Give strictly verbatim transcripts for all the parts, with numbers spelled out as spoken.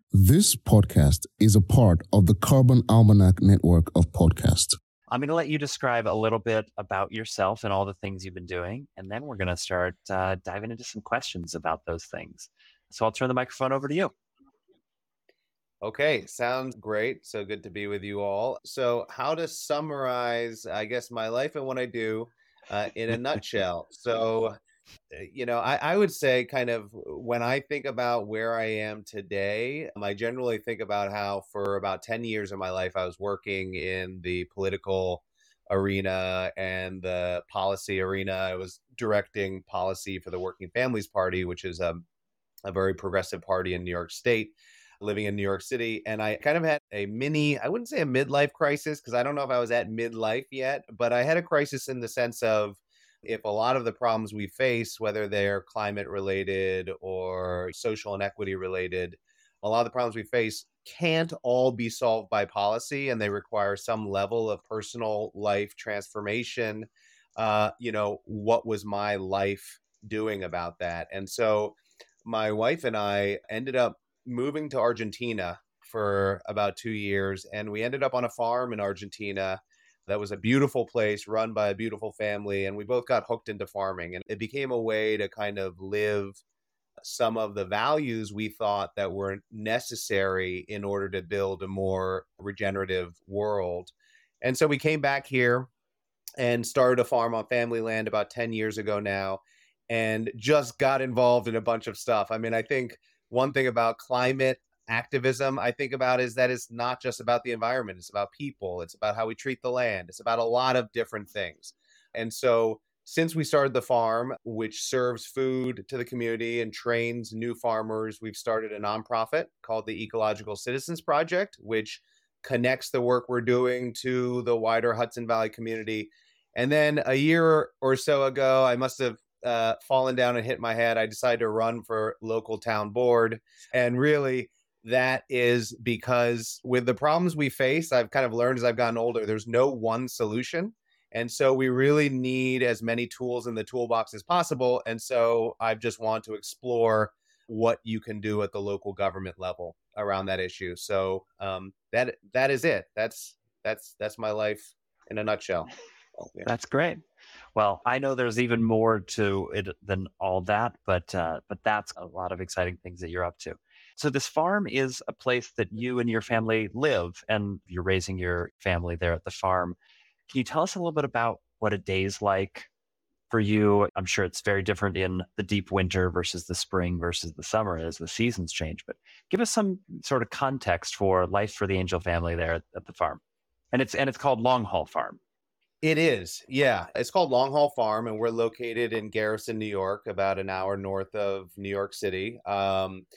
This podcast is a part of the Carbon Almanac network of podcasts. I'm going to let you describe a little bit about yourself and all the things you've been doing, and then we're going to start uh, diving into some questions about those things. So I'll turn the microphone over to you. Okay, sounds great. So good to be with you all. So how to summarize, I guess, my life and what I do uh, in a nutshell. So, uh, you know, I, I would say kind of when I think about where I am today, um, I generally think about how for about ten years of my life, I was working in the political arena and the policy arena. I was directing policy for the Working Families Party, which is a, a very progressive party in New York State, living in New York City. And I kind of had a mini, I wouldn't say a midlife crisis, because I don't know if I was at midlife yet, but I had a crisis in the sense of if a lot of the problems we face, whether they're climate related or social inequity related, a lot of the problems we face can't all be solved by policy, and they require some level of personal life transformation. Uh, you know, what was my life doing about that? And so my wife and I ended up moving to Argentina for about two years, and we ended up on a farm in Argentina that was a beautiful place run by a beautiful family, and we both got hooked into farming, and it became a way to kind of live some of the values we thought that were necessary in order to build a more regenerative world. And so we came back here and started a farm on family land about ten years ago now, and just got involved in a bunch of stuff. I mean, I think one thing about climate activism I think about is that it's not just about the environment. It's about people. It's about how we treat the land. It's about a lot of different things. And so since we started the farm, which serves food to the community and trains new farmers, we've started a nonprofit called the Ecological Citizens Project, which connects the work we're doing to the wider Hudson Valley community. And then a year or so ago, I must have uh, fallen down and hit my head. I decided to run for local town board. And really, that is because with the problems we face, I've kind of learned as I've gotten older, there's no one solution. And so we really need as many tools in the toolbox as possible. And so I just want to explore what you can do at the local government level around that issue. So um, that that is it. That's that's that's my life in a nutshell. Oh, yeah. That's great. Well, I know there's even more to it than all that, but uh, but that's a lot of exciting things that you're up to. So this farm is a place that you and your family live, and you're raising your family there at the farm. Can you tell us a little bit about what a day's like for you? I'm sure it's very different in the deep winter versus the spring versus the summer as the seasons change, but give us some sort of context for life for the Angel family there at, at the farm. And it's and it's called Long Haul Farm. It is. Yeah. It's called Long Haul Farm, and we're located in Garrison, New York, about an hour north of New York City. Um,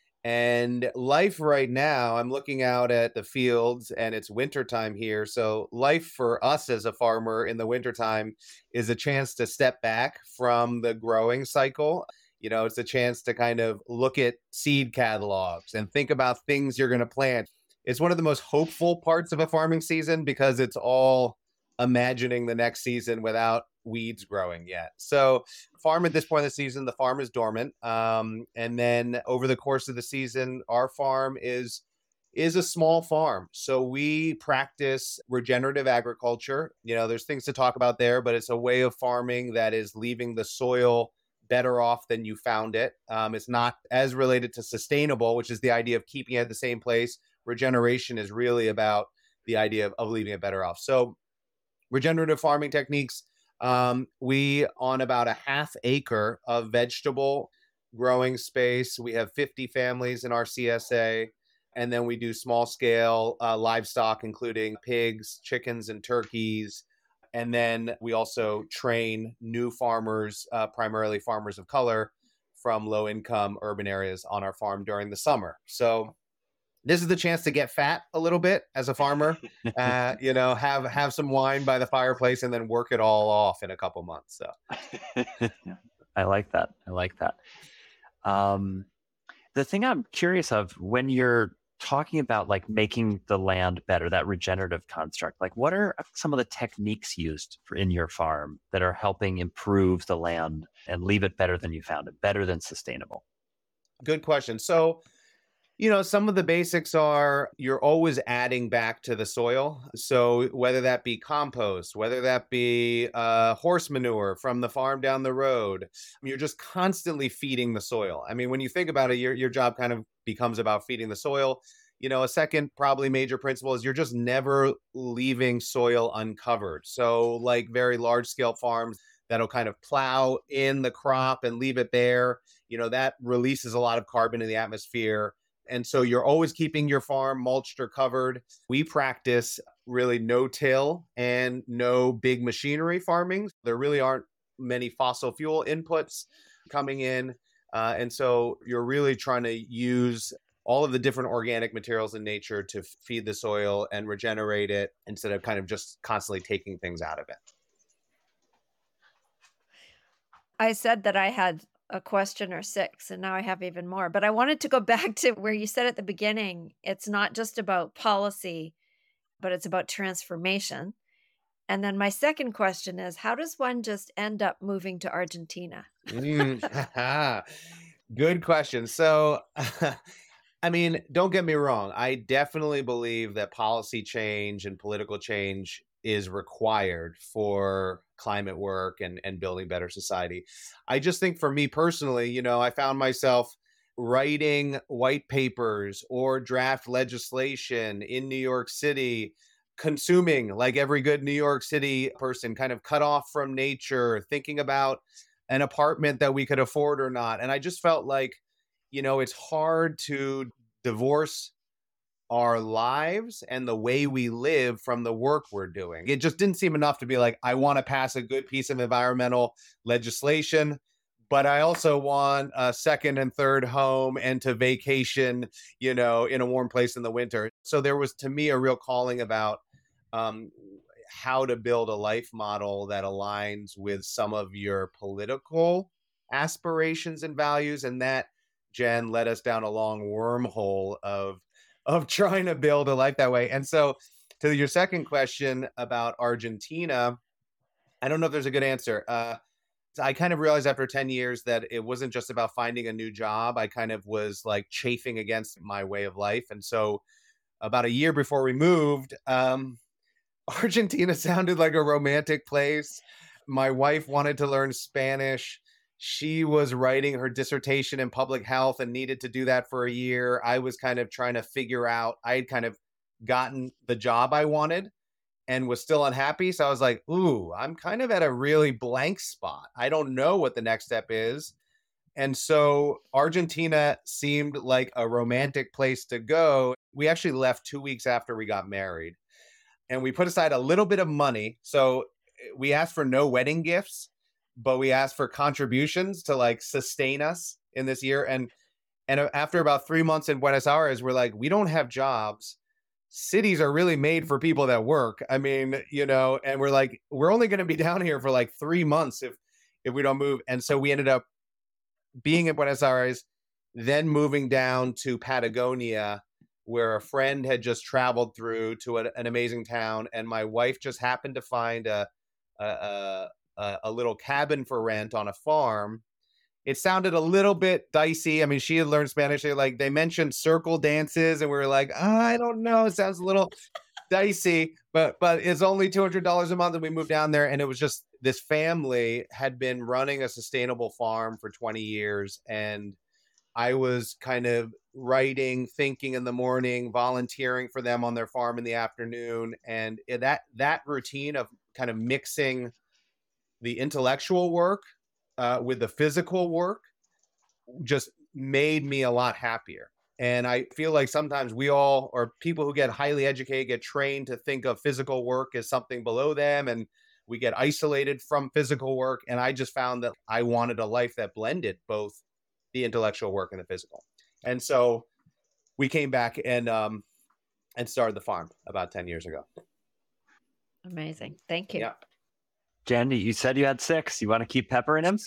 and life right now, I'm looking out at the fields, and it's wintertime here. So life for us as a farmer in the wintertime is a chance to step back from the growing cycle. You know, it's a chance to kind of look at seed catalogs and think about things you're going to plant. It's one of the most hopeful parts of a farming season because it's all imagining the next season without weeds growing yet. So farm at this point of the season, the farm is dormant. Um, and then over the course of the season, our farm is is a small farm. So we practice regenerative agriculture. You know, there's things to talk about there, but it's a way of farming that is leaving the soil better off than you found it. Um, it's not as related to sustainable, which is the idea of keeping it at the same place. Regeneration is really about the idea of, of leaving it better off. So regenerative farming techniques, um, we on about a half acre of vegetable growing space. We have fifty families in our C S A, and then we do small scale uh, livestock, including pigs, chickens, and turkeys. And then we also train new farmers, uh, primarily farmers of color from low income urban areas on our farm during the summer. So this is the chance to get fat a little bit as a farmer, uh, you know, have have some wine by the fireplace and then work it all off in a couple months. So I like that. I like that. Um, the thing I'm curious of when you're talking about like making the land better, that regenerative construct, like what are some of the techniques used for in your farm that are helping improve the land and leave it better than you found it, better than sustainable? Good question. So You know, some of the basics are you're always adding back to the soil. So whether that be compost, whether that be uh, horse manure from the farm down the road, you're just constantly feeding the soil. I mean, when you think about it, your your job kind of becomes about feeding the soil. You know, a second probably major principle is you're just never leaving soil uncovered. So like very large scale farms that'll kind of plow in the crop and leave it bare, you know, that releases a lot of carbon in the atmosphere, and so you're always keeping your farm mulched or covered. We practice really no-till and no big machinery farming. There really aren't many fossil fuel inputs coming in. Uh, and so you're really trying to use all of the different organic materials in nature to feed the soil and regenerate it instead of kind of just constantly taking things out of it. I said that I had a question or six, and now I have even more. But I wanted to go back to where you said at the beginning, it's not just about policy, but it's about transformation. And then my second question is, how does one just end up moving to Argentina? Mm, good question. So, I mean, don't get me wrong. I definitely believe that policy change and political change is required for climate work and, and building better society. I just think for me personally, you know, I found myself writing white papers or draft legislation in New York City, consuming like every good New York City person, kind of cut off from nature, thinking about an apartment that we could afford or not. And I just felt like, you know, it's hard to divorce our lives and the way we live from the work we're doing. It just didn't seem enough to be like, I want to pass a good piece of environmental legislation, but I also want a second and third home and to vacation, you know, in a warm place in the winter. So there was, to me, a real calling about um, how to build a life model that aligns with some of your political aspirations and values. And that, Jen, led us down a long wormhole of of trying to build a life that way. And so to your second question about Argentina, I don't know if there's a good answer. Uh, I kind of realized after ten years that it wasn't just about finding a new job. I kind of was like chafing against my way of life. And so about a year before we moved, um, Argentina sounded like a romantic place. My wife wanted to learn Spanish. She was writing her dissertation in public health and needed to do that for a year. I was kind of trying to figure out, I had kind of gotten the job I wanted and was still unhappy. So I was like, ooh, I'm kind of at a really blank spot. I don't know what the next step is. And so Argentina seemed like a romantic place to go. We actually left two weeks after we got married, and we put aside a little bit of money. So we asked for no wedding gifts, but we asked for contributions to like sustain us in this year. And and after about three months in Buenos Aires, we're like, we don't have jobs. Cities are really made for people that work. I mean, you know, and we're like, we're only going to be down here for like three months if if we don't move. And so we ended up being in Buenos Aires, then moving down to Patagonia, where a friend had just traveled through to a, an amazing town. And my wife just happened to find a, a, a A, a little cabin for rent on a farm. It sounded a little bit dicey. I mean, she had learned Spanish. They like they mentioned circle dances, and we were like, oh, I don't know. It sounds a little dicey, but but it's only two hundred dollars a month, and we moved down there. And it was just this family had been running a sustainable farm for twenty years, and I was kind of writing, thinking in the morning, volunteering for them on their farm in the afternoon, and it, that that routine of kind of mixing the intellectual work uh, with the physical work just made me a lot happier. And I feel like sometimes we all, or people who get highly educated, get trained to think of physical work as something below them, and we get isolated from physical work. And I just found that I wanted a life that blended both the intellectual work and the physical. And so we came back and um, and started the farm about ten years ago. Amazing. Thank you. Yeah. Jen, you said you had six. You want to keep peppering him?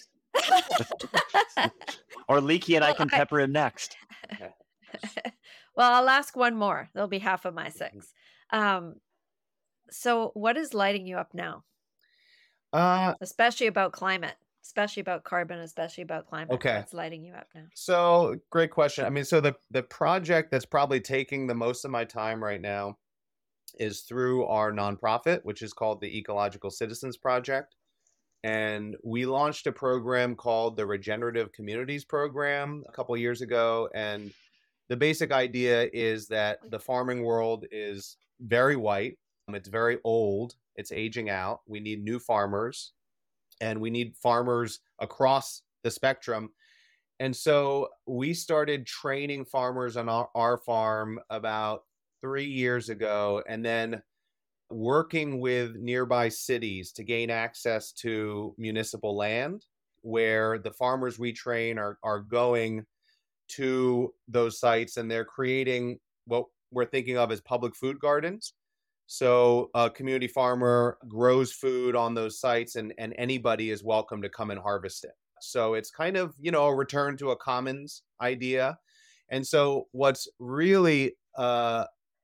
Or Leaky and well, I can I... pepper him next. Well, I'll ask one more. There'll be half of my six. Um, so what is lighting you up now? Uh, Especially about climate. especially about carbon, especially about climate. Okay. What's lighting you up now? So great question. I mean, so the, the project that's probably taking the most of my time right now is through our nonprofit, which is called the Ecological Citizens Project. And we launched a program called the Regenerative Communities Program a couple of years ago. And the basic idea is that the farming world is very white. It's very old. It's aging out. We need new farmers, and we need farmers across the spectrum. And so we started training farmers on our, our farm about three years ago, and then working with nearby cities to gain access to municipal land, where the farmers we train are, are going to those sites, and they're creating what we're thinking of as public food gardens. So a community farmer grows food on those sites, and, and anybody is welcome to come and harvest it. So it's kind of, you know, a return to a commons idea. And so what's really uh,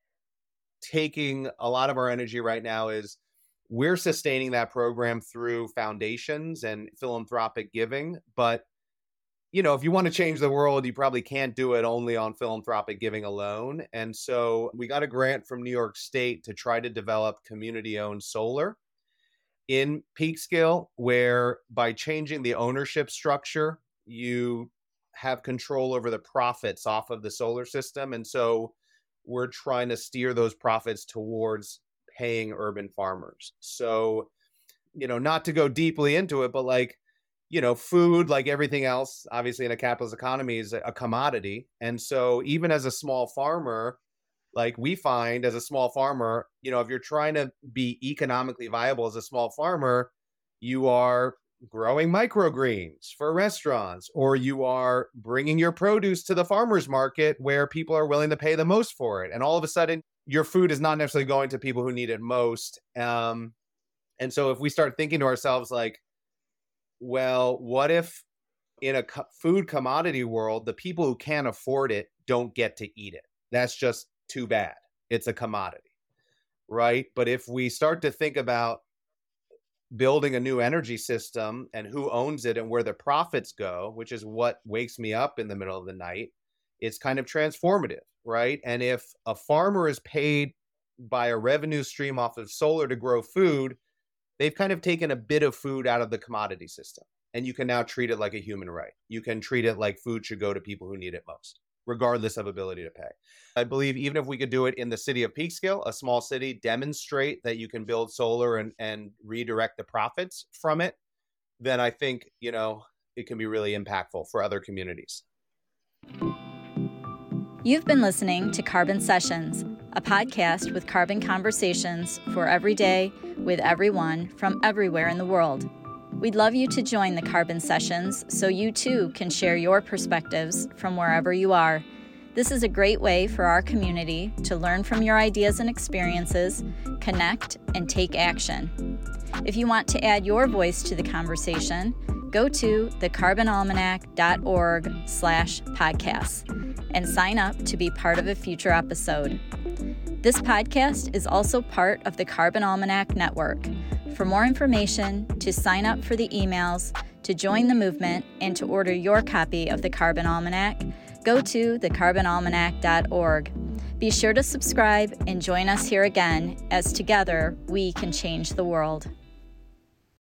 taking a lot of our energy right now is we're sustaining that program through foundations and philanthropic giving. But, you know, if you want to change the world, you probably can't do it only on philanthropic giving alone. And so we got a grant from New York State to try to develop community-owned solar in Peekskill, where by changing the ownership structure, you have control over the profits off of the solar system. And so we're trying to steer those profits towards paying urban farmers. So, you know, not to go deeply into it, but like, you know, food, like everything else, obviously in a capitalist economy, is a commodity. And so even as a small farmer, like we find as a small farmer, you know, if you're trying to be economically viable as a small farmer, you are growing microgreens for restaurants, or you are bringing your produce to the farmer's market where people are willing to pay the most for it. And all of a sudden, your food is not necessarily going to people who need it most. Um, and so if we start thinking to ourselves like, well, what if in a co- food commodity world, the people who can't afford it don't get to eat it? That's just too bad. It's a commodity, right? But if we start to think about building a new energy system and who owns it and where the profits go, which is what wakes me up in the middle of the night, it's kind of transformative, right? And if a farmer is paid by a revenue stream off of solar to grow food, they've kind of taken a bit of food out of the commodity system, and you can now treat it like a human right. You can treat it like food should go to people who need it most, regardless of ability to pay. I believe even if we could do it in the city of Peekskill, a small city, demonstrate that you can build solar and, and redirect the profits from it, then I think, you know, it can be really impactful for other communities. You've been listening to Carbon Sessions, a podcast with carbon conversations for every day with everyone from everywhere in the world. We'd love you to join the Carbon Sessions so you too can share your perspectives from wherever you are. This is a great way for our community to learn from your ideas and experiences, connect, and take action. If you want to add your voice to the conversation, go to the carbon almanac dot org slash podcasts and sign up to be part of a future episode. This podcast is also part of the Carbon Almanac Network. For more information, to sign up for the emails, to join the movement, and to order your copy of the Carbon Almanac, go to the carbon almanac dot org. Be sure to subscribe and join us here again, as together we can change the world.